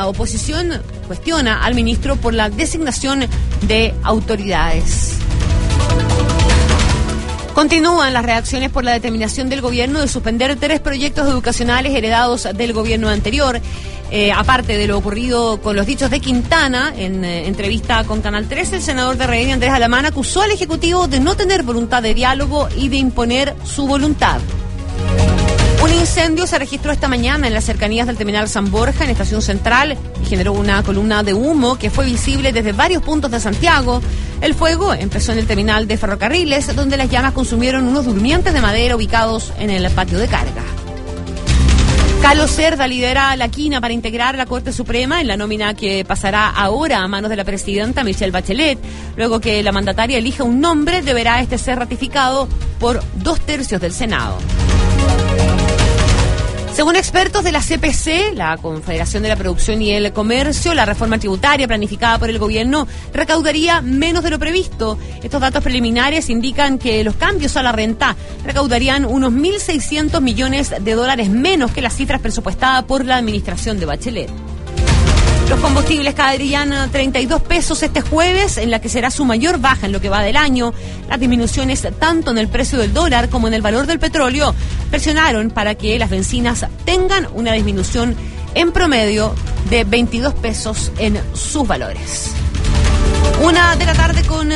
oposición cuestiona al ministro por la designación de autoridades. Continúan las reacciones por la determinación del gobierno de suspender 3 proyectos educacionales heredados del gobierno anterior. Aparte de lo ocurrido con los dichos de Quintana, en entrevista con Canal 13, el senador de RN, Andrés Alamán, acusó al Ejecutivo de no tener voluntad de diálogo y de imponer su voluntad. Un incendio se registró esta mañana en las cercanías del terminal San Borja, en Estación Central, y generó una columna de humo que fue visible desde varios puntos de Santiago. El fuego empezó en el terminal de ferrocarriles, donde las llamas consumieron unos durmientes de madera ubicados en el patio de carga. Carlos Cerda lidera la quina para integrar la Corte Suprema en la nómina que pasará ahora a manos de la presidenta Michelle Bachelet. Luego que la mandataria elija un nombre, deberá este ser ratificado por 2/3 del Senado. Según expertos de la CPC, la Confederación de la Producción y el Comercio, la reforma tributaria planificada por el gobierno recaudaría menos de lo previsto. Estos datos preliminares indican que los cambios a la renta recaudarían unos 1.600 millones de dólares menos que las cifras presupuestadas por la administración de Bachelet. Los combustibles caerían 32 pesos este jueves, en la que será su mayor baja en lo que va del año. Las disminuciones tanto en el precio del dólar como en el valor del petróleo presionaron para que las bencinas tengan una disminución en promedio de 22 pesos en sus valores. 1:00 p.m. con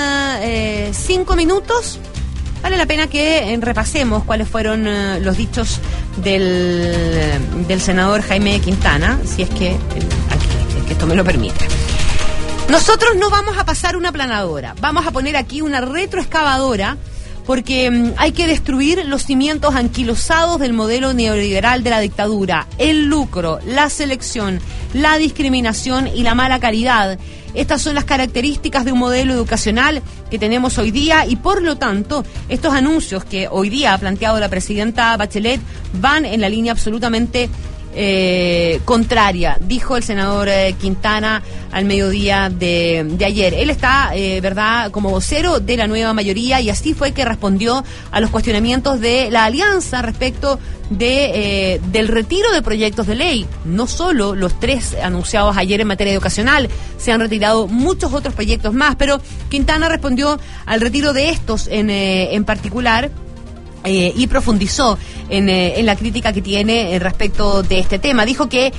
5 minutos. Vale la pena que repasemos cuáles fueron los dichos del senador Jaime Quintana, si es que esto me lo permite. Nosotros no vamos a pasar una planadora, vamos a poner aquí una retroexcavadora, porque hay que destruir los cimientos anquilosados del modelo neoliberal de la dictadura, el lucro, la selección, la discriminación y la mala calidad. Estas son las características de un modelo educacional que tenemos hoy día y, por lo tanto, estos anuncios que hoy día ha planteado la presidenta Bachelet van en la línea absolutamente contraria, dijo el senador Quintana al mediodía de ayer. Él está, verdad, como vocero de la nueva mayoría, y así fue que respondió a los cuestionamientos de la alianza respecto del retiro de proyectos de ley. No solo los 3 anunciados ayer en materia educacional, se han retirado muchos otros proyectos más, pero Quintana respondió al retiro de estos en particular. Y profundizó en la crítica que tiene respecto de este tema. Dijo que,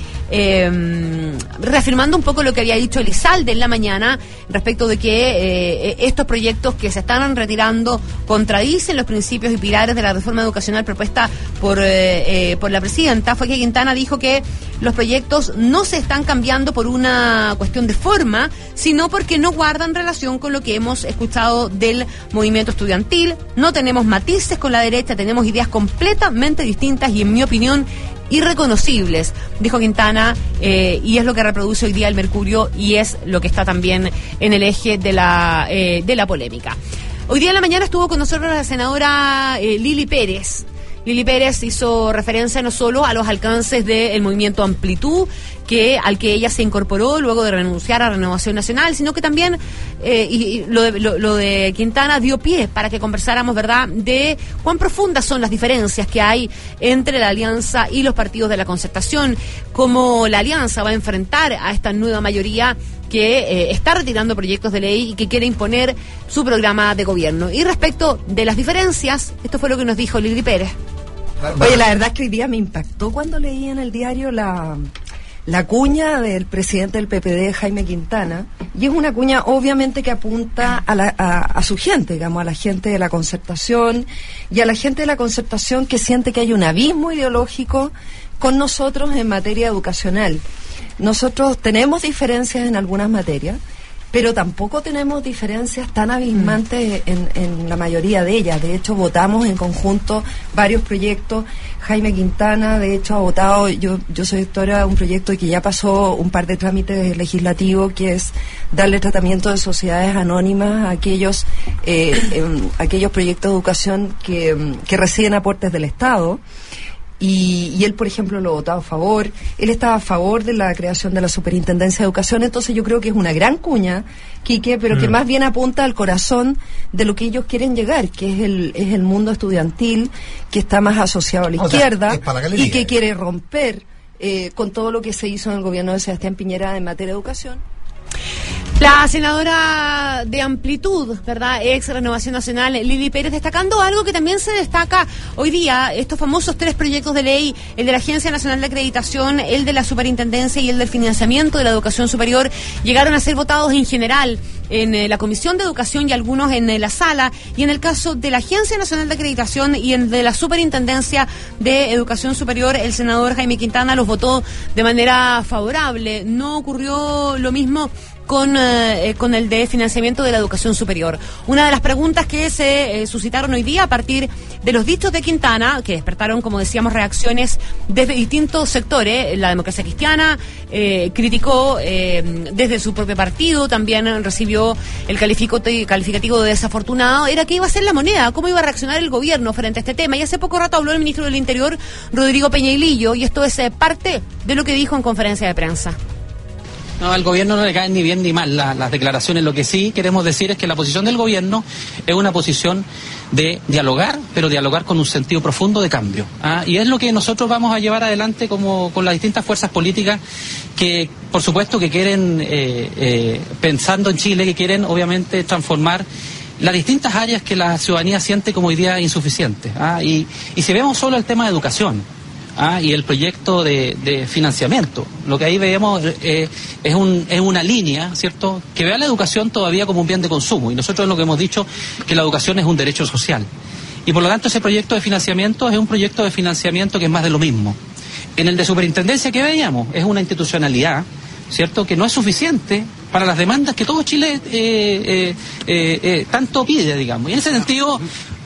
reafirmando un poco lo que había dicho Elizalde en la mañana, respecto de que estos proyectos que se están retirando contradicen los principios y pilares de la reforma educacional propuesta por la presidenta, fue que Quintana dijo que los proyectos no se están cambiando por una cuestión de forma, sino porque no guardan relación con lo que hemos escuchado del movimiento estudiantil. No tenemos matices con la derecha, tenemos ideas completamente distintas y, en mi opinión, irreconocibles, dijo Quintana, y es lo que reproduce hoy día el Mercurio y es lo que está también en el eje de la polémica. Hoy día en la mañana estuvo con nosotros la senadora Lili Pérez. Lili Pérez hizo referencia no solo a los alcances del movimiento Amplitud, al que ella se incorporó luego de renunciar a Renovación Nacional, sino que también y lo de Quintana dio pie para que conversáramos, ¿verdad?, de cuán profundas son las diferencias que hay entre la alianza y los partidos de la Concertación, cómo la alianza va a enfrentar a esta nueva mayoría que está retirando proyectos de ley y que quiere imponer su programa de gobierno. Y respecto de las diferencias, esto fue lo que nos dijo Lili Pérez. Oye, la verdad es que hoy día me impactó cuando leí en el diario la cuña del presidente del PPD, Jaime Quintana, y es una cuña obviamente que apunta a su gente, digamos, a la gente de la Concertación y a la gente de la Concertación que siente que hay un abismo ideológico con nosotros en materia educacional. Nosotros tenemos diferencias en algunas materias, pero tampoco tenemos diferencias tan abismantes en la mayoría de ellas. De hecho, votamos en conjunto varios proyectos. Jaime Quintana, de hecho, ha votado, yo soy directora de un proyecto que ya pasó un par de trámites legislativos, que es darle tratamiento de sociedades anónimas a aquellos proyectos de educación que reciben aportes del Estado. Y él, por ejemplo, lo votaba a favor. Él estaba a favor de la creación de la Superintendencia de Educación. Entonces yo creo que es una gran cuña, Quique, pero que más bien apunta al corazón de lo que ellos quieren llegar, que es el mundo estudiantil, que está más asociado a la izquierda y que quiere romper con todo lo que se hizo en el gobierno de Sebastián Piñera en materia de educación. La senadora de Amplitud, ¿verdad?, ex Renovación Nacional, Lili Pérez, destacando algo que también se destaca hoy día, estos famosos 3 proyectos de ley, el de la Agencia Nacional de Acreditación, el de la Superintendencia y el del financiamiento de la educación superior, llegaron a ser votados en general en la Comisión de Educación y algunos en la sala, y en el caso de la Agencia Nacional de Acreditación y el de la Superintendencia de Educación Superior, el senador Jaime Quintana los votó de manera favorable. No ocurrió lo mismo con el de financiamiento de la educación superior. Una de las preguntas que se suscitaron hoy día a partir de los dichos de Quintana, que despertaron, como decíamos, reacciones desde distintos sectores. La Democracia Cristiana criticó desde su propio partido, también recibió el calificativo de desafortunado. Era qué iba a ser la moneda, cómo iba a reaccionar el gobierno frente a este tema. Y hace poco rato habló el ministro del Interior, Rodrigo Peñailillo, y esto es parte de lo que dijo en conferencia de prensa. No, al gobierno no le caen ni bien ni mal las declaraciones. Lo que sí queremos decir es que la posición del gobierno es una posición de dialogar, pero dialogar con un sentido profundo de cambio. Y es lo que nosotros vamos a llevar adelante como con las distintas fuerzas políticas que, por supuesto, que quieren, pensando en Chile, que quieren obviamente transformar las distintas áreas que la ciudadanía siente como hoy día insuficientes. Y si vemos solo el tema de educación, y el proyecto de financiamiento, lo que ahí vemos es una línea, ¿cierto?, que ve a la educación todavía como un bien de consumo, y nosotros lo que hemos dicho que la educación es un derecho social, y por lo tanto ese proyecto de financiamiento es un proyecto de financiamiento que es más de lo mismo. En el de superintendencia que veíamos es una institucionalidad, ¿cierto?, que no es suficiente para las demandas que todo Chile tanto pide, digamos, y en ese sentido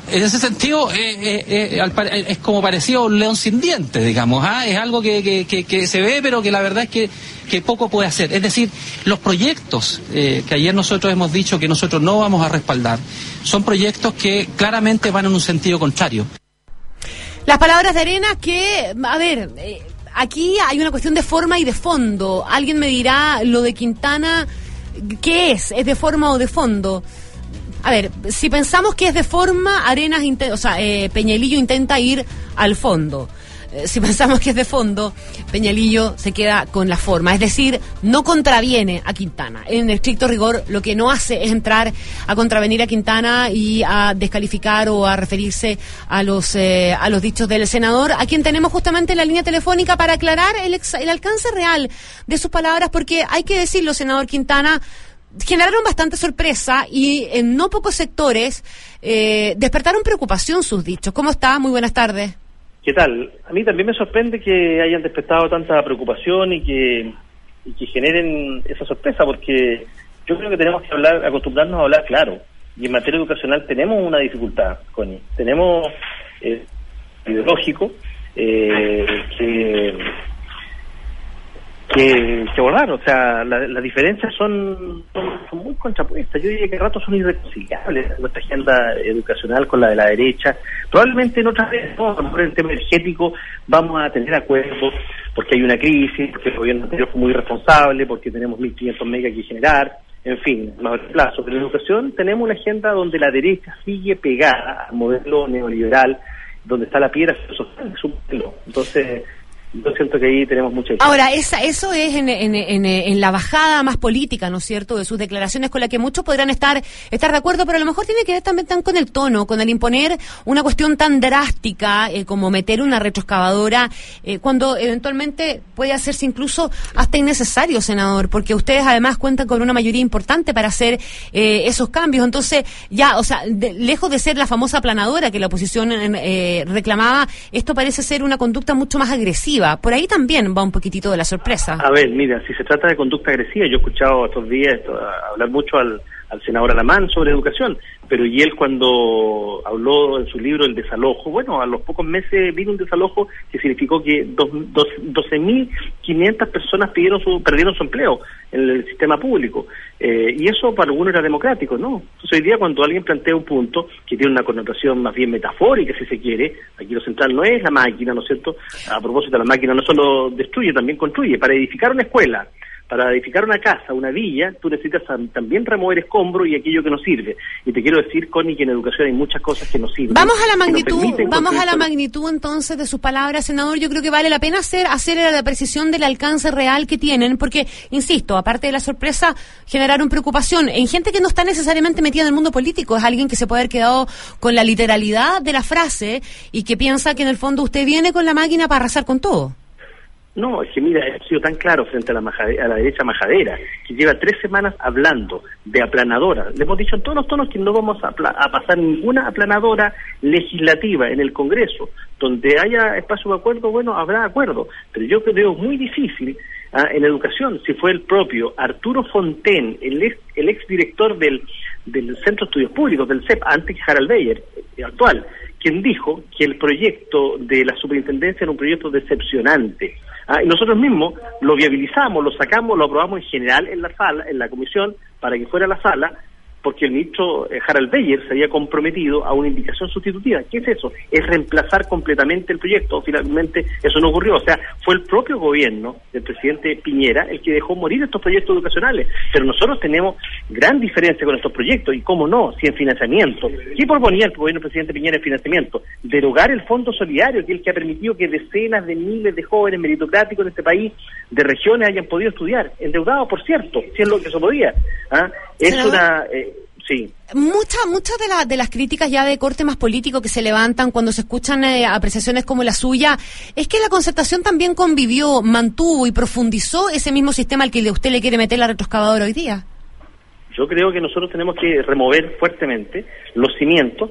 es como parecido a un león sin dientes, digamos. Es algo que se ve, pero que la verdad es que poco puede hacer. Es decir, los proyectos que ayer nosotros hemos dicho que nosotros no vamos a respaldar son proyectos que claramente van en un sentido contrario. Las palabras de Arenas que, a ver, aquí hay una cuestión de forma y de fondo. Alguien me dirá, lo de Quintana, ¿qué es? ¿Es de forma o de fondo? A ver, si pensamos que es de forma, Peñailillo intenta ir al fondo. Si pensamos que es de fondo, Peñailillo se queda con la forma. Es decir, no contraviene a Quintana. En estricto rigor, lo que no hace es entrar a contravenir a Quintana y a descalificar o a referirse a los dichos del senador, a quien tenemos justamente en la línea telefónica para aclarar el alcance real de sus palabras, porque hay que decirlo, senador Quintana, generaron bastante sorpresa y en no pocos sectores despertaron preocupación sus dichos. ¿Cómo está? Muy buenas tardes. ¿Qué tal? A mí también me sorprende que hayan despertado tanta preocupación y que generen esa sorpresa, porque yo creo que tenemos que acostumbrarnos a hablar claro. Y en materia educacional tenemos una dificultad, Connie. Tenemos ideológico que abordar. O sea, las diferencias son muy contrapuestas. Yo diría que a ratos son irreconciliables nuestra agenda educacional con la de la derecha. Probablemente en otras veces, ¿no? A lo mejor en el tema energético vamos a tener acuerdos porque hay una crisis, porque el gobierno anterior fue muy irresponsable, porque tenemos 1.500 megas que generar, en fin, a largo plazo. Pero en educación tenemos una agenda donde la derecha sigue pegada al modelo neoliberal, donde está la piedra social de su modelo. Entonces, yo siento que ahí tenemos mucha diferencia. Ahora, eso es en la bajada más política, ¿no es cierto?, de sus declaraciones, con la que muchos podrán estar de acuerdo, pero a lo mejor tiene que ver también con el tono, con el imponer una cuestión tan drástica como meter una retroexcavadora, cuando eventualmente puede hacerse incluso hasta innecesario, senador, porque ustedes además cuentan con una mayoría importante para hacer esos cambios. Entonces, ya, o sea, lejos de ser la famosa aplanadora que la oposición reclamaba, esto parece ser una conducta mucho más agresiva. Por ahí también va un poquitito de la sorpresa. A ver, mira, si se trata de conducta agresiva, yo he escuchado estos días hablar mucho al senador Alamán sobre educación, pero y él cuando habló en su libro El desalojo, bueno, a los pocos meses vino un desalojo que significó que 12.500 personas perdieron su empleo en el sistema público, y eso para algunos era democrático, ¿no? Entonces hoy día cuando alguien plantea un punto que tiene una connotación más bien metafórica, si se quiere, aquí lo central no es la máquina, ¿no es cierto? A propósito, la máquina no solo destruye, también construye. Para edificar una escuela, para edificar una casa, una villa, tú necesitas también remover escombros y aquello que no sirve. Y te quiero decir, Connie, que en educación hay muchas cosas que no sirven. Vamos a la magnitud entonces de sus palabras, senador. Yo creo que vale la pena hacer la precisión del alcance real que tienen, porque, insisto, aparte de la sorpresa, generaron preocupación en gente que no está necesariamente metida en el mundo político. Es alguien que se puede haber quedado con la literalidad de la frase y que piensa que en el fondo usted viene con la máquina para arrasar con todo. No, es que mira, he sido tan claro frente a la derecha majadera, que lleva 3 semanas hablando de aplanadora. Le hemos dicho en todos los tonos que no vamos a pasar ninguna aplanadora legislativa en el Congreso. Donde haya espacio de acuerdo, bueno, habrá acuerdo. Pero yo creo muy difícil en educación, si fue el propio Arturo Fonten, el ex director del Centro de Estudios Públicos, del CEP, antes que Harald Beyer, actual, quien dijo que el proyecto de la superintendencia era un proyecto decepcionante. Y nosotros mismos lo viabilizamos, lo sacamos, lo aprobamos en general en la sala, en la comisión, para que fuera a la sala, porque el ministro Harald Beyer se había comprometido a una indicación sustitutiva. ¿Qué es eso? Es reemplazar completamente el proyecto. Finalmente eso no ocurrió. O sea, fue el propio gobierno del presidente Piñera el que dejó morir estos proyectos educacionales. Pero nosotros tenemos gran diferencia con estos proyectos. Y cómo no, si en financiamiento. ¿Qué proponía el gobierno del presidente Piñera en financiamiento? Derogar el Fondo Solidario, que es el que ha permitido que decenas de miles de jóvenes meritocráticos en este país, de regiones, hayan podido estudiar. Endeudados, por cierto, si es lo que se podía. Es una... Sí. Muchas de las críticas ya de corte más político que se levantan cuando se escuchan apreciaciones como la suya, es que la concertación también convivió, mantuvo y profundizó ese mismo sistema al que usted le quiere meter la retroexcavadora hoy día. Yo creo que nosotros tenemos que remover fuertemente los cimientos,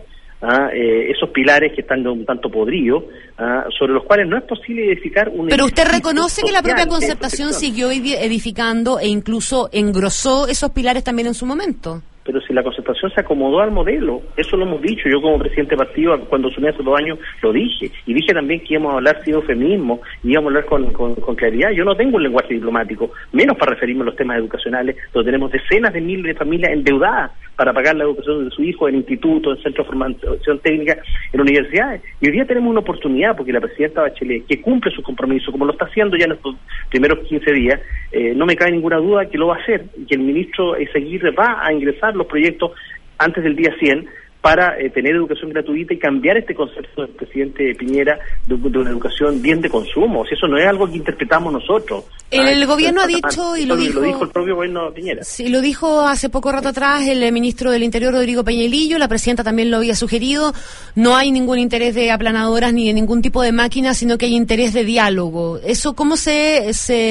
esos pilares que están un tanto podridos, sobre los cuales no es posible edificar un... Pero usted reconoce que la propia concertación siguió edificando e incluso engrosó esos pilares también en su momento. Pero si la concertación se acomodó al modelo, eso lo hemos dicho. Yo como presidente de partido, cuando asumí hace 2 años, lo dije. Y dije también que íbamos a hablar sin eufemismo, íbamos a hablar con claridad. Yo no tengo un lenguaje diplomático, menos para referirme a los temas educacionales, donde tenemos decenas de miles de familias endeudadas para pagar la educación de su hijo en institutos, en centros de formación técnica, en universidades. Y hoy día tenemos una oportunidad, porque la presidenta Bachelet, que cumple su compromiso, como lo está haciendo ya en estos primeros 15 días, no me cabe ninguna duda que lo va a hacer, y que el ministro Eizaguirre va a ingresar los proyectos antes del día 100 para tener educación gratuita y cambiar este concepto del presidente Piñera de una educación bien de consumo. Si eso no es algo que interpretamos nosotros. El gobierno ha dicho, y lo dijo el propio gobierno Piñera. Sí, lo dijo hace poco rato atrás el ministro del Interior, Rodrigo Peñalillo, la presidenta también lo había sugerido, no hay ningún interés de aplanadoras ni de ningún tipo de máquina, sino que hay interés de diálogo. ¿Eso cómo se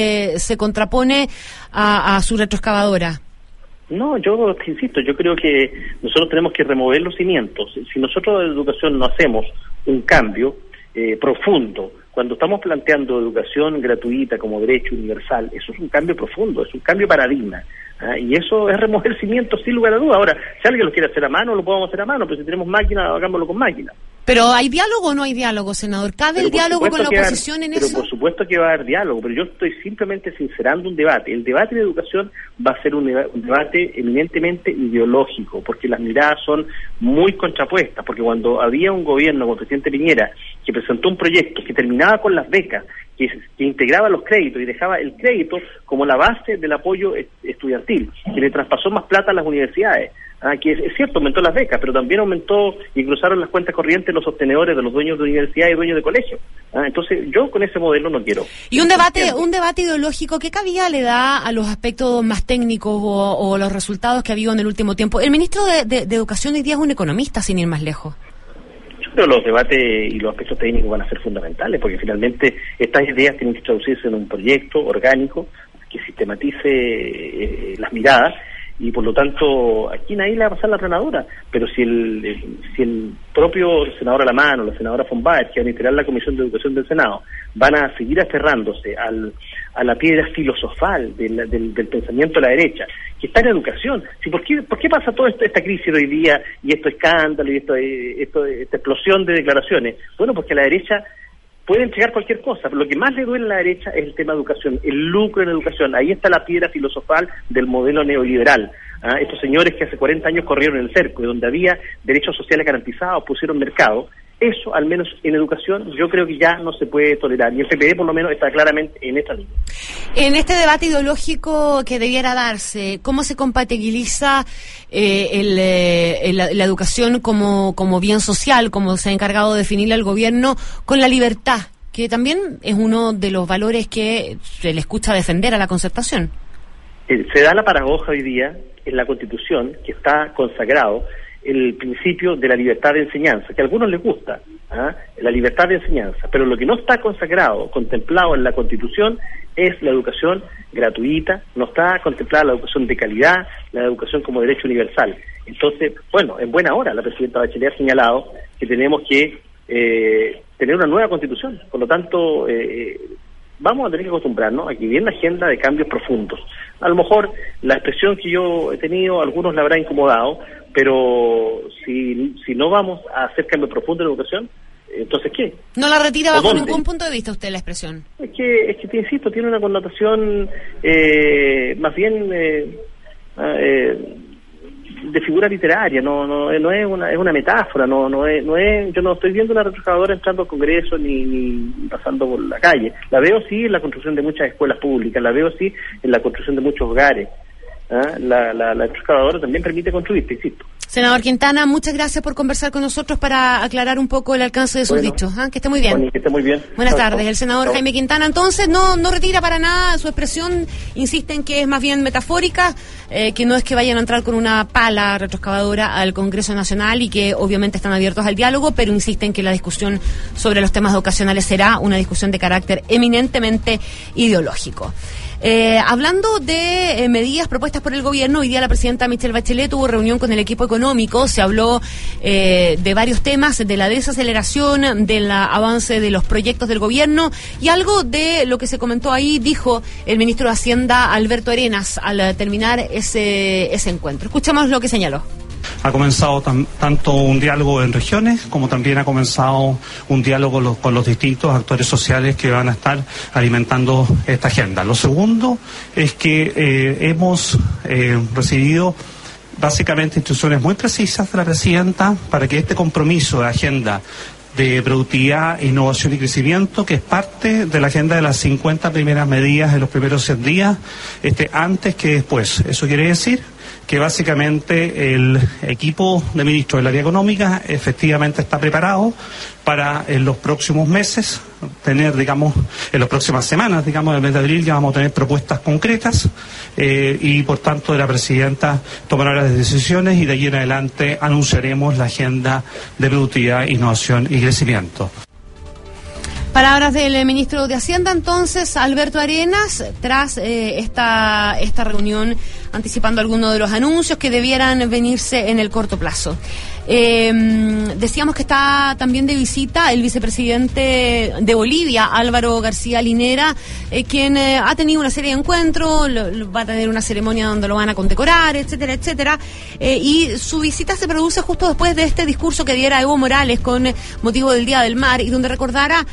contrapone a su retroexcavadora? No, yo insisto, yo creo que nosotros tenemos que remover los cimientos. Si nosotros de educación no hacemos un cambio profundo, cuando estamos planteando educación gratuita como derecho universal, eso es un cambio profundo, es un cambio paradigma. Y eso es remover cimientos sin lugar a duda. Ahora, si alguien lo quiere hacer a mano, lo podemos hacer a mano, pero si tenemos máquina, hagámoslo con máquina. ¿Pero hay diálogo o no hay diálogo, senador? ¿Cabe el diálogo con la oposición en eso? Pero por supuesto que va a haber diálogo, pero yo estoy simplemente sincerando un debate. El debate de educación va a ser un debate eminentemente ideológico, porque las miradas son muy contrapuestas, porque cuando había un gobierno con el presidente Piñera que presentó un proyecto que terminaba con las becas, que integraba los créditos y dejaba el crédito como la base del apoyo estudiantil, que le traspasó más plata a las universidades, que es cierto, aumentó las becas, pero también aumentó y cruzaron las cuentas corrientes los sostenedores de los dueños de universidad y dueños de colegio. Entonces, yo con ese modelo no quiero. Y un debate ideológico, ¿qué cabida le da a los aspectos más técnicos o los resultados que ha habido en el último tiempo? El ministro de Educación hoy día es un economista, sin ir más lejos. Pero los debates y los aspectos técnicos van a ser fundamentales, porque finalmente estas ideas tienen que traducirse en un proyecto orgánico que sistematice las miradas, y por lo tanto aquí nadie le va a pasar la aplanadora. Pero si el propio senador Alamán o la senadora von Baer, que van a integrar la Comisión de Educación del Senado, van a seguir aferrándose a la piedra filosofal del pensamiento de la derecha, que está en educación. ¿Por qué pasa toda esta crisis de hoy día y estos escándalos y esta explosión de declaraciones? Bueno, porque la derecha puede entregar cualquier cosa, pero lo que más le duele a la derecha es el tema de educación, el lucro en educación. Ahí está la piedra filosofal del modelo neoliberal. Estos señores que hace 40 años corrieron el cerco, y donde había derechos sociales garantizados, pusieron mercado, Eso, al menos en educación, yo creo que ya no se puede tolerar. Y el PPD, por lo menos, está claramente en esta línea. En este debate ideológico que debiera darse, ¿cómo se compatibiliza la educación como bien social, como se ha encargado de definirla el gobierno, con la libertad, que también es uno de los valores que se le escucha defender a la concertación? Se da la paradoja hoy día en la Constitución, que está consagrado el principio de la libertad de enseñanza, que a algunos les gusta, la libertad de enseñanza, pero lo que no está consagrado, contemplado en la Constitución, es la educación gratuita, no está contemplada la educación de calidad, la educación como derecho universal. Entonces, bueno, en buena hora la presidenta Bachelet ha señalado que tenemos que tener una nueva Constitución, por lo tanto, vamos a tener que acostumbrarnos a que viene una agenda de cambios profundos. A lo mejor la expresión que yo he tenido, a algunos la habrá incomodado, pero si no vamos a hacer cambio profundo en la educación, entonces ¿qué? ¿No la retira bajo ningún punto de vista usted la expresión? Es que te insisto, tiene una connotación más bien de figura literaria, no es una metáfora, no es, yo no estoy viendo una retroexcavadora entrando al Congreso ni pasando por la calle. La veo sí en la construcción de muchas escuelas públicas, la veo sí en la construcción de muchos hogares. La retroexcavadora también permite construir, te insisto. Senador Quintana, muchas gracias por conversar con nosotros para aclarar un poco el alcance de sus dichos. Que esté muy bien. Bueno, que esté muy bien. Buenas tardes. El senador Jaime Quintana, entonces, no retira para nada su expresión, insiste en que es más bien metafórica, que no es que vayan a entrar con una pala retroexcavadora al Congreso Nacional y que obviamente están abiertos al diálogo, pero insiste en que la discusión sobre los temas educacionales será una discusión de carácter eminentemente ideológico. Hablando de medidas propuestas por el gobierno, hoy día la presidenta Michelle Bachelet tuvo reunión con el equipo económico, se habló de varios temas, de la desaceleración, del avance de los proyectos del gobierno y algo de lo que se comentó ahí dijo el ministro de Hacienda Alberto Arenas al terminar ese encuentro. Escuchamos lo que señaló. Ha comenzado tanto un diálogo en regiones como también ha comenzado un diálogo con los distintos actores sociales que van a estar alimentando esta agenda. Lo segundo es que hemos recibido básicamente instrucciones muy precisas de la presidenta para que este compromiso de agenda de productividad, innovación y crecimiento, que es parte de la agenda de las 50 primeras medidas en los primeros 100 días, antes que después. Eso quiere decir que básicamente el equipo de ministros del área económica efectivamente está preparado para en los próximos meses tener, en las próximas semanas, el mes de abril ya vamos a tener propuestas concretas y por tanto la presidenta tomará las decisiones y de allí en adelante anunciaremos la agenda de productividad, innovación y crecimiento. Palabras del ministro de Hacienda, entonces, Alberto Arenas, tras esta reunión, anticipando algunos de los anuncios que debieran venirse en el corto plazo. Decíamos que está también de visita el vicepresidente de Bolivia, Álvaro García Linera, quien ha tenido una serie de encuentros, va a tener una ceremonia donde lo van a condecorar, etcétera, etcétera, y su visita se produce justo después de este discurso que diera Evo Morales con motivo del Día del Mar y donde recordara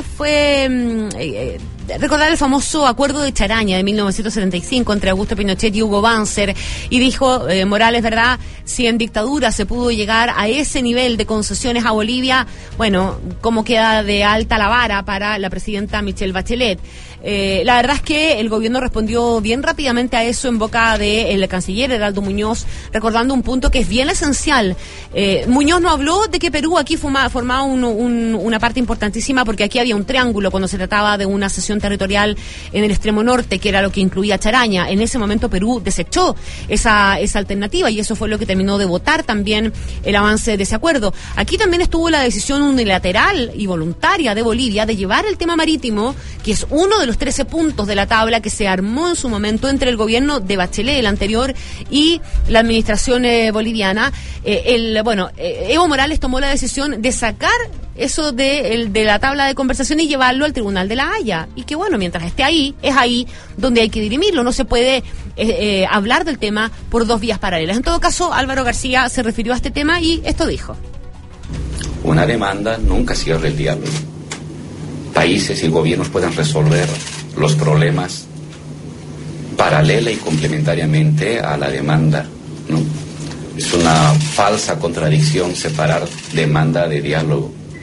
recordar el famoso acuerdo de Charaña de 1975 entre Augusto Pinochet y Hugo Banzer, y dijo Morales, ¿verdad? Si en dictadura se pudo llegar a ese nivel de concesiones a Bolivia, bueno, ¿cómo queda de alta la vara para la presidenta Michelle Bachelet? La verdad es que el gobierno respondió bien rápidamente a eso en boca del canciller Heraldo Muñoz, recordando un punto que es bien esencial. Muñoz no habló de que Perú aquí formaba una parte importantísima porque aquí había un triángulo cuando se trataba de una cesión territorial en el extremo norte, que era lo que incluía Charaña. En ese momento Perú desechó esa alternativa y eso fue lo que terminó de votar también el avance de ese acuerdo. Aquí también estuvo la decisión unilateral y voluntaria de Bolivia de llevar el tema marítimo, que es uno de los 13 puntos de la tabla que se armó en su momento entre el gobierno de Bachelet, el anterior, y la administración boliviana. Evo Morales tomó la decisión de sacar eso de la tabla de conversación y llevarlo al Tribunal de la Haya. Y que bueno, mientras esté ahí, es ahí donde hay que dirimirlo. No se puede hablar del tema por dos vías paralelas. En todo caso, Álvaro García se refirió a este tema y esto dijo. Una demanda nunca cierra el diálogo. Países y gobiernos pueden resolver los problemas paralela y complementariamente a la demanda, ¿no? Es una falsa contradicción separar demanda de diálogo.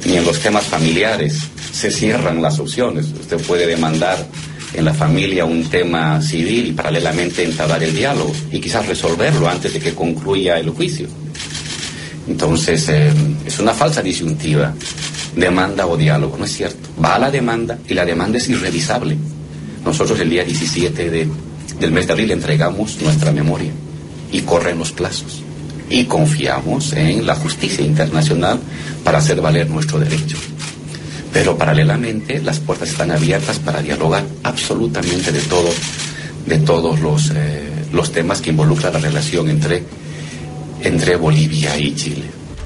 ni en los temas familiares se cierran las opciones. Usted puede demandar en la familia un tema civil y paralelamente entablar el diálogo y quizás resolverlo antes de que concluya el juicio. Entonces, es una falsa disyuntiva, demanda o diálogo, no es cierto. Va a la demanda y la demanda es irrevisable. Nosotros el día 17 del mes de abril entregamos nuestra memoria y corren los plazos. Y confiamos en la justicia internacional para hacer valer nuestro derecho. Pero paralelamente las puertas están abiertas para dialogar absolutamente de todos los temas que involucran la relación entre Bolivia y Chile.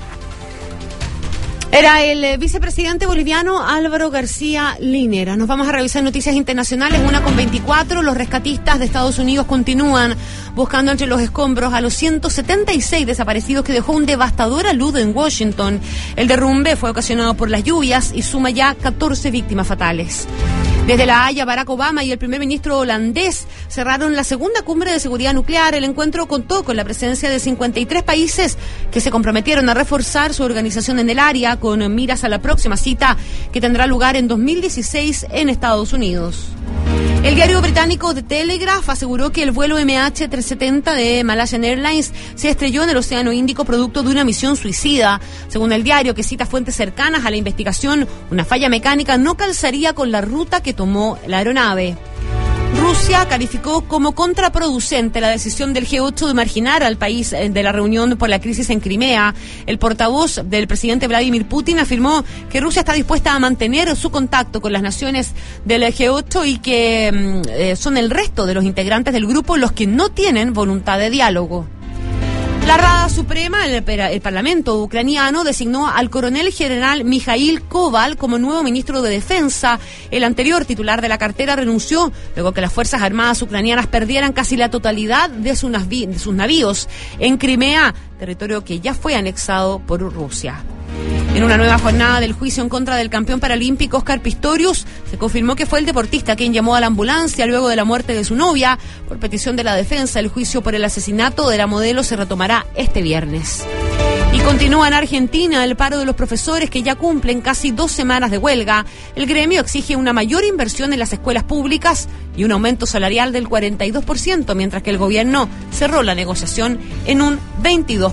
Era el vicepresidente boliviano Álvaro García Linera. Nos vamos a revisar noticias internacionales, 1:24. Los rescatistas de Estados Unidos continúan buscando entre los escombros a los 176 desaparecidos que dejó un devastador alud en Washington. El derrumbe fue ocasionado por las lluvias y suma ya 14 víctimas fatales. Desde La Haya, Barack Obama y el primer ministro holandés cerraron la segunda cumbre de seguridad nuclear. El encuentro contó con la presencia de 53 países que se comprometieron a reforzar su organización en el área con miras a la próxima cita que tendrá lugar en 2016 en Estados Unidos. El diario británico The Telegraph aseguró que el vuelo MH370 de Malaysian Airlines se estrelló en el Océano Índico producto de una misión suicida. Según el diario, que cita fuentes cercanas a la investigación, una falla mecánica no calzaría con la ruta que tomó la aeronave. Rusia calificó como contraproducente la decisión del G8 de marginar al país de la reunión por la crisis en Crimea. El portavoz del presidente Vladimir Putin afirmó que Rusia está dispuesta a mantener su contacto con las naciones del G8 y que son el resto de los integrantes del grupo los que no tienen voluntad de diálogo. La Rada Suprema, el Parlamento ucraniano, designó al coronel general Mikhail Koval como nuevo ministro de Defensa. El anterior titular de la cartera renunció luego que las Fuerzas Armadas ucranianas perdieran casi la totalidad de sus navíos en Crimea, territorio que ya fue anexado por Rusia. En una nueva jornada del juicio en contra del campeón paralímpico Óscar Pistorius, se confirmó que fue el deportista quien llamó a la ambulancia luego de la muerte de su novia. Por petición de la defensa, el juicio por el asesinato de la modelo se retomará este viernes. Y continúa en Argentina el paro de los profesores que ya cumplen casi 2 semanas de huelga. El gremio exige una mayor inversión en las escuelas públicas y un aumento salarial del 42%, mientras que el gobierno cerró la negociación en un 22%.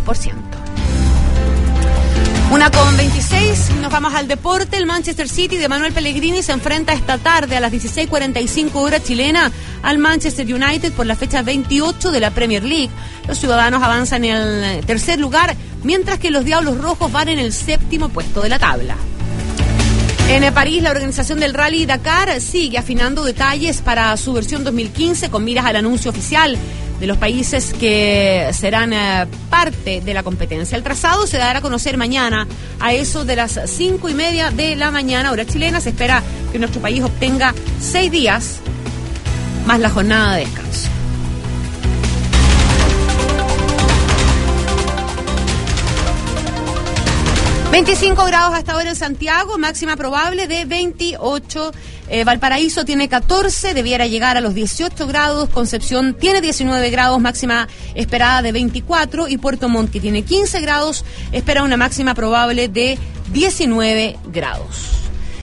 1:26, nos vamos al deporte. El Manchester City de Manuel Pellegrini se enfrenta esta tarde a las 16:45 hora chilena al Manchester United por la fecha 28 de la Premier League. Los ciudadanos avanzan en el tercer lugar, mientras que los Diablos Rojos van en el 7º puesto de la tabla. En París, la organización del Rally Dakar sigue afinando detalles para su versión 2015 con miras al anuncio oficial de los países que serán parte de la competencia. El trazado se dará a conocer mañana a eso de las 5:30 de la mañana, hora chilena. Se espera que nuestro país obtenga 6 días más la jornada de descanso. ...25 grados hasta ahora en Santiago, máxima probable de 28... Valparaíso tiene 14, debiera llegar a los 18 grados, Concepción tiene 19 grados, máxima esperada de 24, y Puerto Montt, que tiene 15 grados, espera una máxima probable de 19 grados.